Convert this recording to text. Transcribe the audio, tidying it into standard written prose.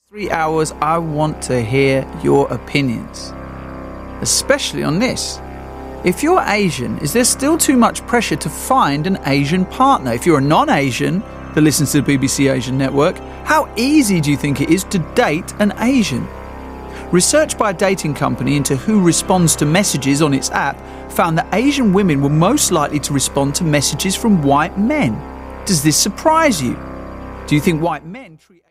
3 hours, I want to hear your opinions, especially on this. If you're Asian, is there still too much pressure to find an Asian partner? If you're a non-Asian that listens to the BBC Asian Network, how easy do you think it is to date an Asian? Research by a dating company into who responds to messages on its app found that Asian women were most likely to respond to messages from white men. Does this surprise you? Do you think white men treat